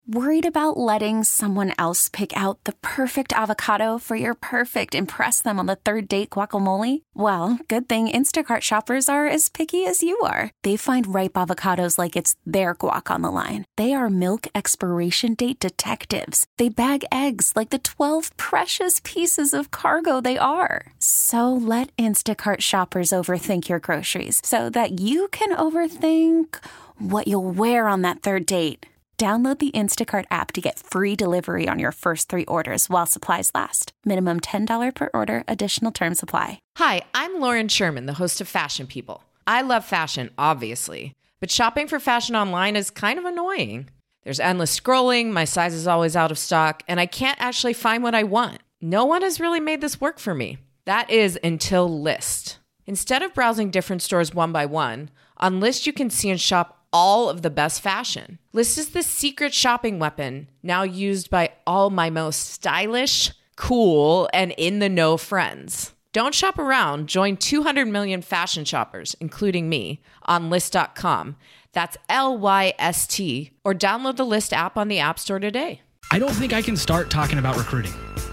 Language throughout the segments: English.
Worried about letting someone else pick out the perfect avocado for your perfect impress them on the third date guacamole? Well, good thing Instacart shoppers are as picky as you are. They find ripe avocados like it's their guac on the line. They are milk expiration date detectives. They bag eggs like the 12 precious pieces of cargo they are. So let Instacart shoppers overthink your groceries so that you can overthink what you'll wear on that third date. Download the Instacart app to get free delivery on your first 3 orders while supplies last. Minimum $10 per order. Additional terms apply. Hi, I'm Lauren Sherman, the host of Fashion People. I love fashion, obviously, but shopping for fashion online is kind of annoying. There's endless scrolling, my size is always out of stock, and I can't actually find what I want. No one has really made this work for me. That is until Lyst. Instead of browsing different stores one by one, on Lyst you can see and shop all of the best fashion. Lyst is the secret shopping weapon now used by all my most stylish, cool, and in-the-know friends. Don't shop around. Join 200 million fashion shoppers, including me, on Lyst.com. That's Lyst, or download the Lyst app on the App Store today. I don't think I can start talking about recruiting.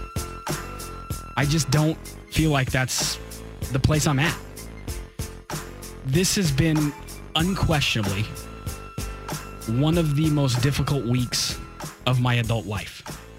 I just don't feel like that's the place I'm at. This has been unquestionably one of the most difficult weeks of my adult life.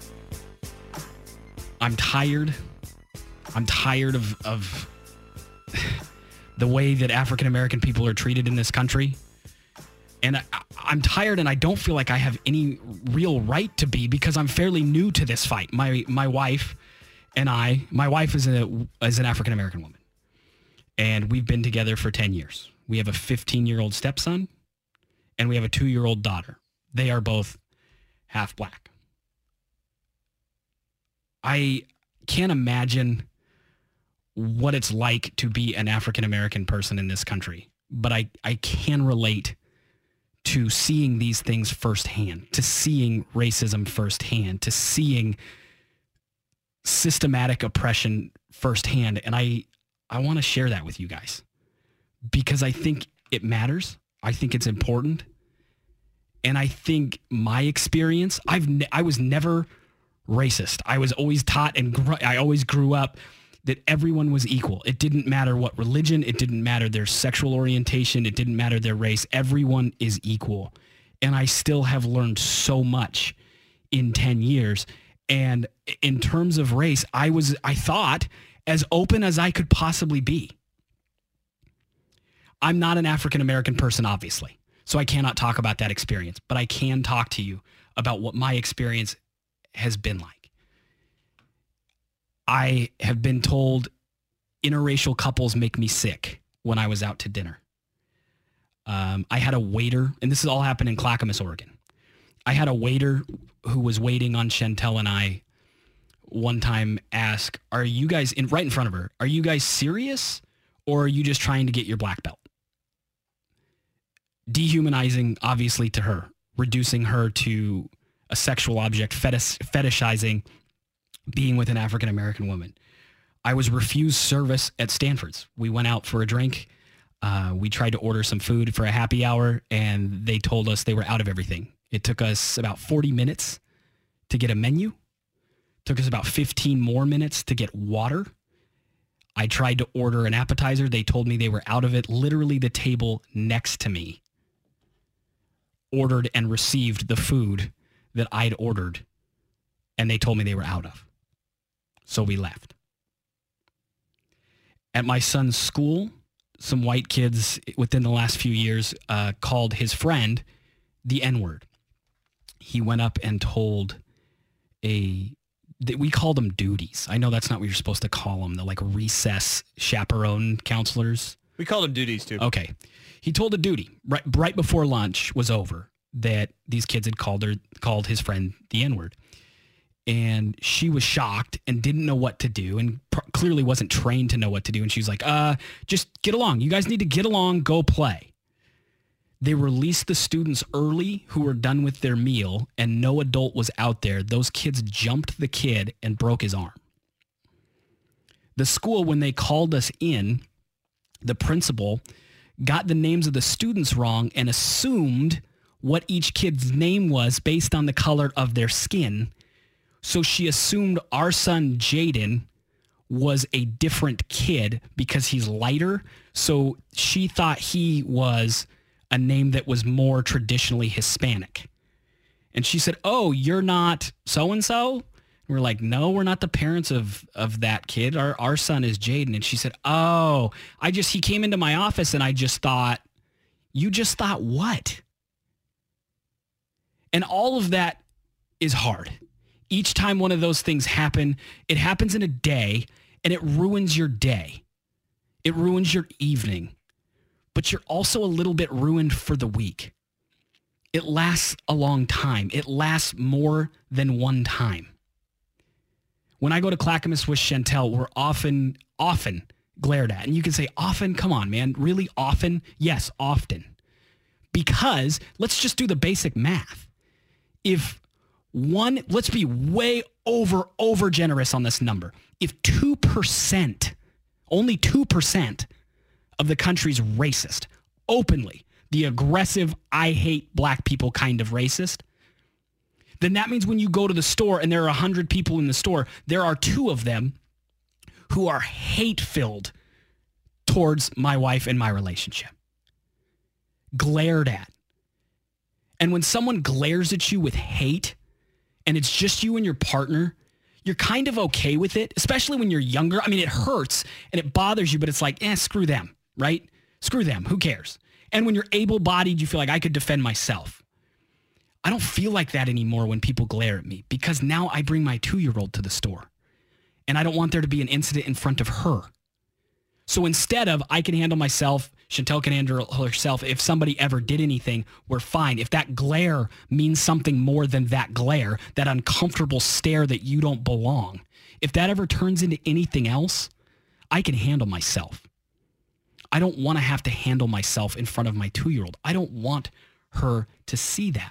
I'm tired. I'm tired of the way that African American people are treated in this country. And I'm tired, and I don't feel like I have any real right to be, because I'm fairly new to this fight. My wife and my wife is an African American woman, and we've been together for 10 years. We have a 15-year-old stepson, and we have a 2-year-old daughter. They are both half black. I can't imagine what it's like to be an African-American person in this country, but I can relate to seeing these things firsthand, to seeing racism firsthand, to seeing systematic oppression firsthand. And I want to share that with you guys, because I think it matters. I think it's important. And I think my experience, I was never racist. I was always taught, and I always grew up that everyone was equal. It didn't matter what religion, it didn't matter their sexual orientation, it didn't matter their race. Everyone is equal. And I still have learned so much in 10 years. And in terms of race, I thought, as open as I could possibly be. I'm not an African American person, obviously, so I cannot talk about that experience, but I can talk to you about what my experience has been like. I have been told interracial couples make me sick when I was out to dinner. I had a waiter, and this has all happened in Clackamas, Oregon. I had a waiter who was waiting on Chantel and I one time ask, are you guys, right in front of her, are you guys serious, or are you just trying to get your black belt? Dehumanizing, obviously, to her, reducing her to a sexual object, fetishizing being with an African-American woman. I was refused service at Stanford's. We went out for a drink. We tried to order some food for a happy hour, and they told us they were out of everything. It took us about 40 minutes to get a menu. Took us about 15 more minutes to get water. I tried to order an appetizer. They told me they were out of it. Literally, the table next to me ordered and received the food that I'd ordered, and they told me they were out of. So we left. At my son's school, some white kids within the last few years called his friend the N-word. He went up and told we called them duties. I know that's not what you're supposed to call them. The like recess chaperone counselors. We called them duties too. Okay. He told a duty right before lunch was over that these kids had called his friend the N-word. And she was shocked and didn't know what to do, and clearly wasn't trained to know what to do. And she was like, just get along. You guys need to get along, go play. They released the students early who were done with their meal, and no adult was out there. Those kids jumped the kid and broke his arm. The school, when they called us in, the principal got the names of the students wrong and assumed what each kid's name was based on the color of their skin. So she assumed our son, Jaden, was a different kid because he's lighter. So she thought he was a name that was more traditionally Hispanic. And she said, oh, you're not so-and-so? We're like, no, we're not the parents of that kid. Our son is Jaden. And she said, oh, he came into my office and I just thought, you just thought what? And all of that is hard. Each time one of those things happen, it happens in a day and it ruins your day. It ruins your evening. But you're also a little bit ruined for the week. It lasts a long time. It lasts more than one time. When I go to Clackamas with Chantel, we're often glared at. And you can say, often? Come on, man. Really often? Yes, often. Because let's just do the basic math. Let's be way over generous on this number. If 2%, only 2% of the country's racist, openly, the aggressive, I hate black people kind of racist, then that means when you go to the store and there are 100 people in the store, there are 2 of them who are hate-filled towards my wife and my relationship. Glared at. And when someone glares at you with hate and it's just you and your partner, you're kind of okay with it, especially when you're younger. I mean, it hurts and it bothers you, but it's like, screw them, right? Screw them. Who cares? And when you're able-bodied, you feel like I could defend myself. I don't feel like that anymore when people glare at me because now I bring my 2-year-old to the store and I don't want there to be an incident in front of her. So instead of I can handle myself, Chantel can handle herself. If somebody ever did anything, we're fine. If that glare means something more than that glare, that uncomfortable stare that you don't belong, if that ever turns into anything else, I can handle myself. I don't want to have to handle myself in front of my 2-year-old. I don't want her to see that.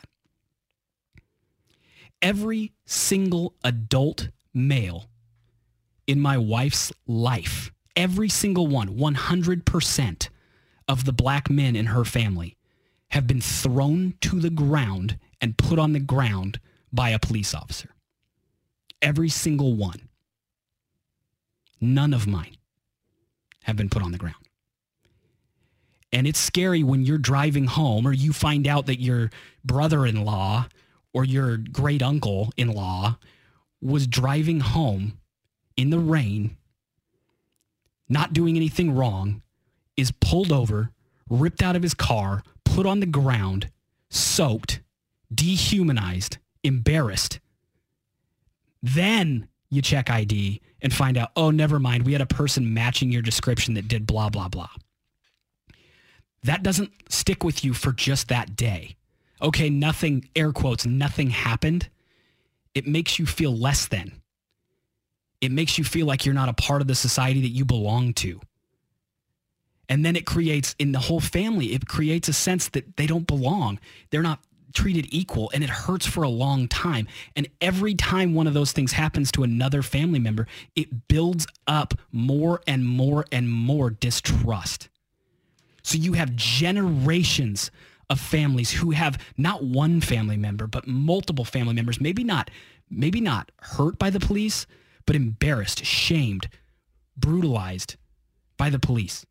Every single adult male in my wife's life, every single one, 100% of the black men in her family have been thrown to the ground and put on the ground by a police officer. Every single one. None of mine have been put on the ground. And it's scary when you're driving home or you find out that your brother-in-law or your great uncle-in-law was driving home in the rain, not doing anything wrong, is pulled over, ripped out of his car, put on the ground, soaked, dehumanized, embarrassed. Then you check ID and find out, oh, never mind, we had a person matching your description that did blah, blah, blah. That doesn't stick with you for just that day. Okay, nothing, air quotes, nothing happened. It makes you feel less than. It makes you feel like you're not a part of the society that you belong to. And then it creates, in the whole family, it creates a sense that they don't belong. They're not treated equal, and it hurts for a long time. And every time one of those things happens to another family member, it builds up more and more and more distrust. So you have generations of families who have not one family member, but multiple family members, maybe not hurt by the police, but embarrassed, shamed, brutalized by the police.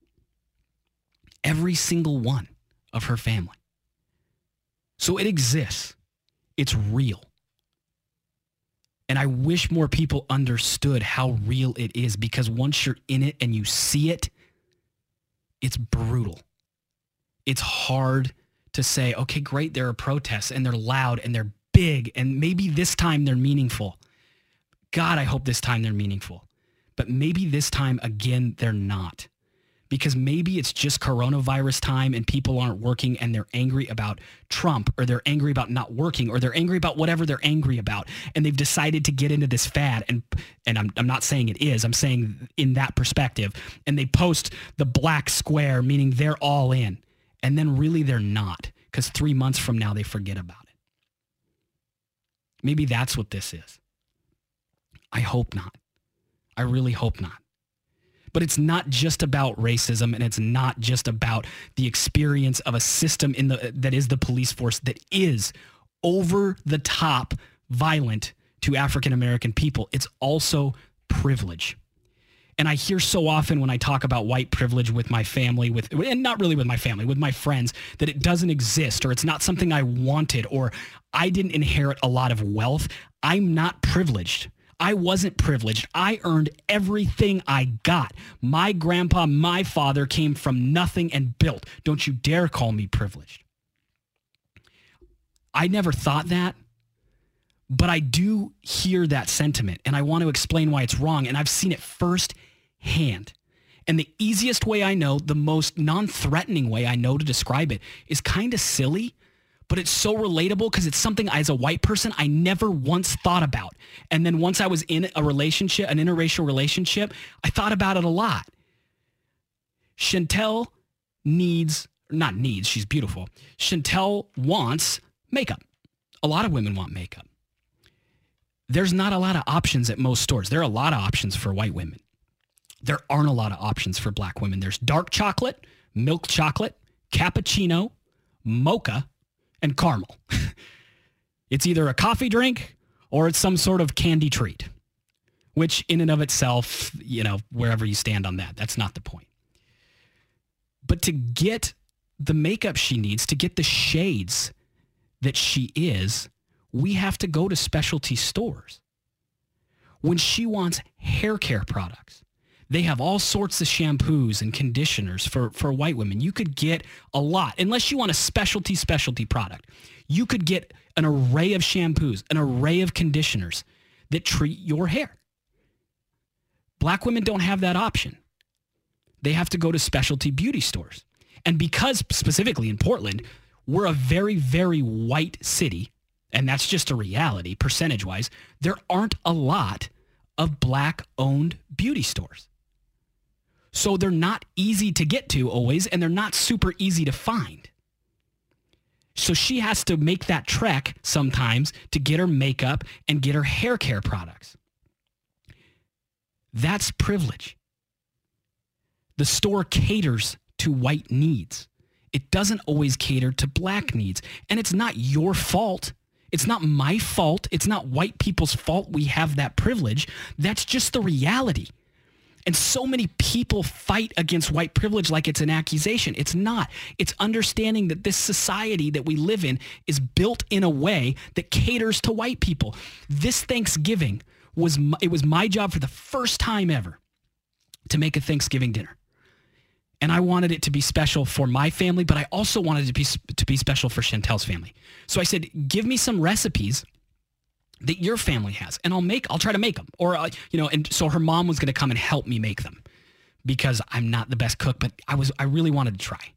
Every single one of her family. So it exists. It's real. And I wish more people understood how real it is, because once you're in it and you see it, it's brutal. It's hard to say, okay, great, there are protests and they're loud and they're big and maybe this time they're meaningful. God, I hope this time they're meaningful. But maybe this time, again, they're not. Because maybe it's just coronavirus time and people aren't working and they're angry about Trump, or they're angry about not working, or they're angry about whatever they're angry about. And they've decided to get into this fad. And I'm not saying it is. I'm saying in that perspective. And they post the black square, meaning they're all in. And then really they're not, because 3 months from now they forget about it. Maybe that's what this is. I hope not. I really hope not. But it's not just about racism, and it's not just about the experience of a system that is the police force that is over the top violent to African American people. It's also privilege. And I hear so often when I talk about white privilege with my family, and not really with my family, with my friends, that it doesn't exist, or it's not something I wanted, or I didn't inherit a lot of wealth. I'm not privileged. I wasn't privileged. I earned everything I got. My grandpa, my father came from nothing and built. Don't you dare call me privileged. I never thought that, but I do hear that sentiment, and I want to explain why it's wrong, and I've seen it firsthand. And the easiest way I know, the most non-threatening way I know to describe it is kind of silly, but it's so relatable because it's something as a white person I never once thought about. And then once I was in a relationship, an interracial relationship, I thought about it a lot. Chantel she's beautiful. Chantel wants makeup. A lot of women want makeup. There's not a lot of options at most stores. There are a lot of options for white women. There aren't a lot of options for black women. There's dark chocolate, milk chocolate, cappuccino, mocha, and caramel. It's either a coffee drink or it's some sort of candy treat, which in and of itself, wherever you stand on that, that's not the point. But to get the makeup she needs, to get the shades that she is, we have to go to specialty stores. When she wants hair care products, they have all sorts of shampoos and conditioners for white women. You could get a lot, unless you want a specialty product. You could get an array of shampoos, an array of conditioners that treat your hair. Black women don't have that option. They have to go to specialty beauty stores. And because specifically in Portland, we're a very, very white city, and that's just a reality percentage-wise, there aren't a lot of black-owned beauty stores. So they're not easy to get to always, and they're not super easy to find. So she has to make that trek sometimes to get her makeup and get her hair care products. That's privilege. The store caters to white needs. It doesn't always cater to black needs. And it's not your fault. It's not my fault. It's not white people's fault we have that privilege. That's just the reality. And so many people fight against white privilege like it's an accusation. It's not. It's understanding that this society that we live in is built in a way that caters to white people. This Thanksgiving was my job for the first time ever to make a Thanksgiving dinner. And I wanted it to be special for my family, but I also wanted it to be special for Chantel's family. So I said, give me some recipes that your family has, and I'll try to make them. Or, and so her mom was going to come and help me make them because I'm not the best cook, but I really wanted to try.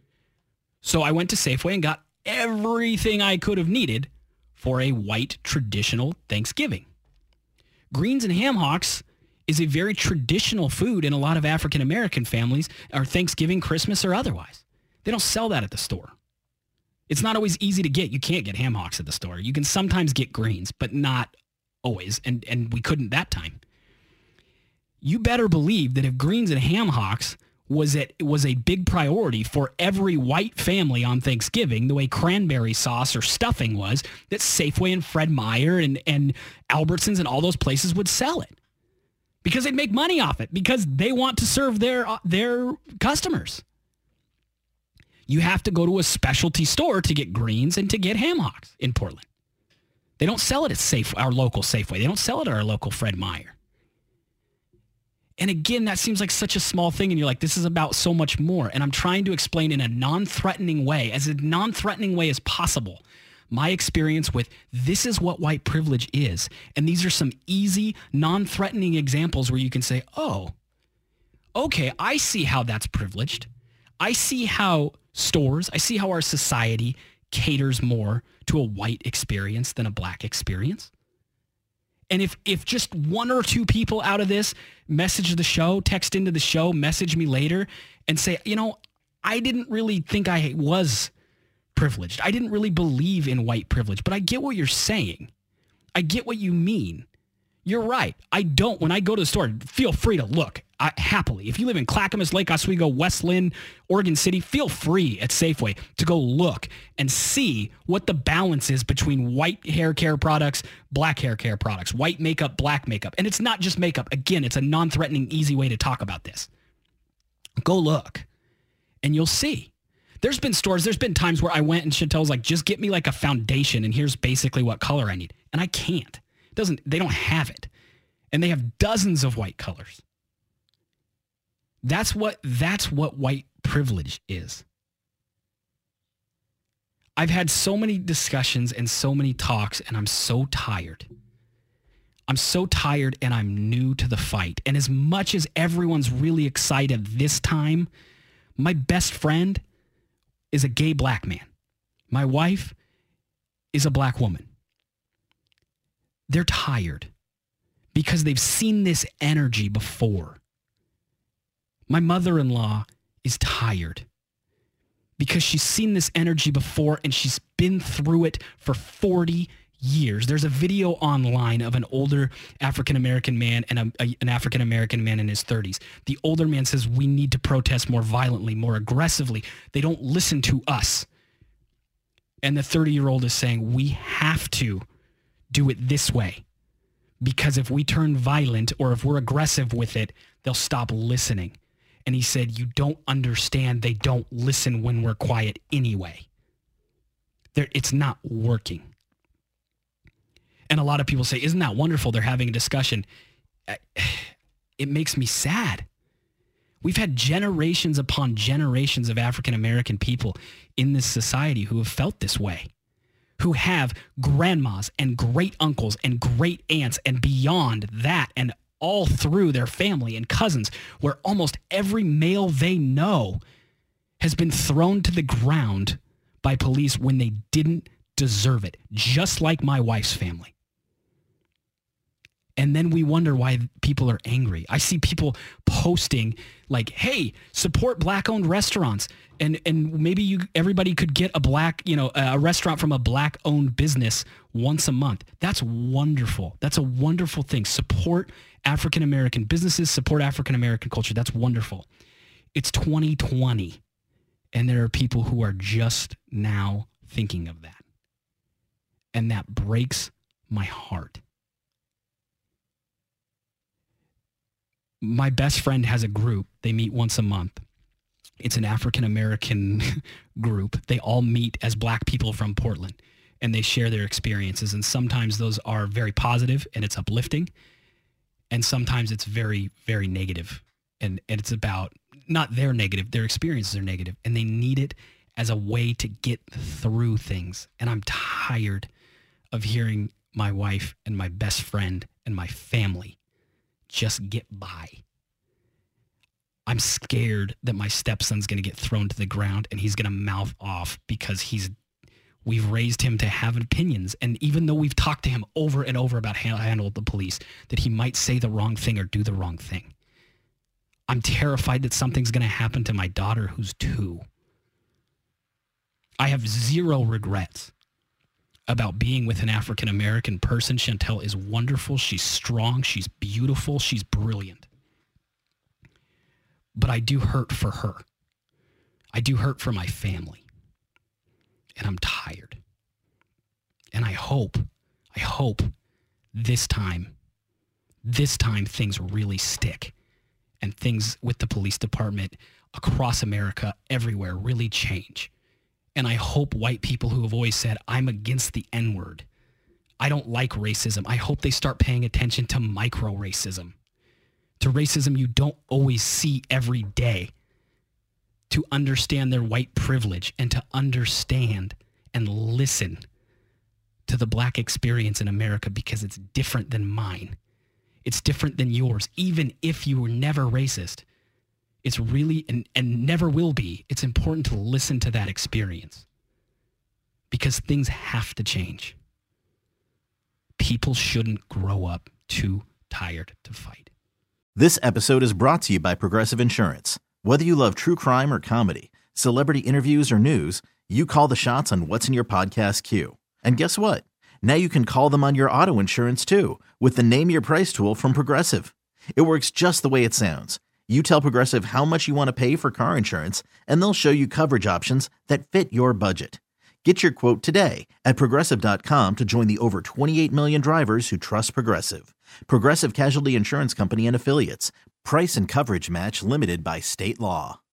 So I went to Safeway and got everything I could have needed for a white traditional Thanksgiving. Greens and ham hocks is a very traditional food in a lot of African American families, or Thanksgiving, Christmas, or otherwise. They don't sell that at the store. It's not always easy to get. You can't get ham hocks at the store. You can sometimes get greens, but not always, and we couldn't that time. You better believe that if greens and ham hocks was a big priority for every white family on Thanksgiving, the way cranberry sauce or stuffing was, that Safeway and Fred Meyer and Albertsons and all those places would sell it. Because they'd make money off it, because they want to serve their customers. You have to go to a specialty store to get greens and to get ham hocks in Portland. They don't sell it at our local Safeway. They don't sell it at our local Fred Meyer. And again, that seems like such a small thing, and you're like, this is about so much more. And I'm trying to explain in a non-threatening way, as possible, my experience with this is what white privilege is. And these are some easy, non-threatening examples where you can say, oh, okay, I see how that's privileged. I see how I see how our society caters more to a white experience than a black experience. And if just one or two people out of this message the show, text into the show, message me later and say, I didn't really think I was privileged. I didn't really believe in white privilege, but I get what you're saying. I get what you mean. You're right. When I go to the store, feel free to look. Happily. If you live in Clackamas, Lake Oswego, West Linn, Oregon City, feel free at Safeway to go look and see what the balance is between white hair care products, black hair care products, white makeup, black makeup. And it's not just makeup. Again, it's a non-threatening, easy way to talk about this. Go look and you'll see. There's been times where I went and Chantel's like, just get me like a foundation and here's basically what color I need. And I can't. They don't have it. And they have dozens of white colors. That's what white privilege is. I've had so many discussions and so many talks, and I'm so tired. I'm so tired, and I'm new to the fight. And as much as everyone's really excited this time, my best friend is a gay black man. My wife is a black woman. They're tired because they've seen this energy before. My mother-in-law is tired because she's seen this energy before and she's been through it for 40 years. There's a video online of an older African-American man and an African-American man in his 30s. The older man says, we need to protest more violently, more aggressively. They don't listen to us. And the 30-year-old is saying, we have to do it this way because if we turn violent or if we're aggressive with it, they'll stop listening. And he said, you don't understand. They don't listen when we're quiet anyway. It's not working. And a lot of people say, isn't that wonderful? They're having a discussion. It makes me sad. We've had generations upon generations of African-American people in this society who have felt this way, who have grandmas and great uncles and great aunts and beyond that and all through their family and cousins, where almost every male they know has been thrown to the ground by police when they didn't deserve it, just like my wife's family. And then we wonder why people are angry. I see people posting like, hey, support black-owned restaurants. And maybe everybody could get a restaurant from a black-owned business once a month. That's wonderful. That's a wonderful thing. Support African-American businesses, support African-American culture. That's wonderful. It's 2020, and there are people who are just now thinking of that. And that breaks my heart. My best friend has a group. They meet once a month. It's an African-American group. They all meet as black people from Portland, and they share their experiences. And sometimes those are very positive, and it's uplifting. And sometimes it's very, very negative. And it's about not their negative. Their experiences are negative, and they need it as a way to get through things. And I'm tired of hearing my wife and my best friend and my family just get by. I'm scared that my stepson's going to get thrown to the ground and he's going to mouth off because we've raised him to have opinions. And even though we've talked to him over and over about how to handle the police, that he might say the wrong thing or do the wrong thing. I'm terrified that something's going to happen to my daughter who's 2. I have zero regrets about being with an African-American person. Chantel is wonderful. She's strong. She's beautiful. She's brilliant. But I do hurt for her. I do hurt for my family. And I'm tired. And I hope this time things really stick and things with the police department across America, everywhere, really change. And I hope white people who have always said, I'm against the N-word, I don't like racism, I hope they start paying attention to micro-racism, to racism you don't always see every day, to understand their white privilege and to understand and listen to the black experience in America because it's different than mine. It's different than yours, even if you were never racist. It's really, and never will be, it's important to listen to that experience because things have to change. People shouldn't grow up too tired to fight. This episode is brought to you by Progressive Insurance. Whether you love true crime or comedy, celebrity interviews or news, you call the shots on what's in your podcast queue. And guess what? Now you can call them on your auto insurance too with the Name Your Price tool from Progressive. It works just the way it sounds. You tell Progressive how much you want to pay for car insurance, and they'll show you coverage options that fit your budget. Get your quote today at Progressive.com to join the over 28 million drivers who trust Progressive. Progressive Casualty Insurance Company and Affiliates. Price and coverage match limited by state law.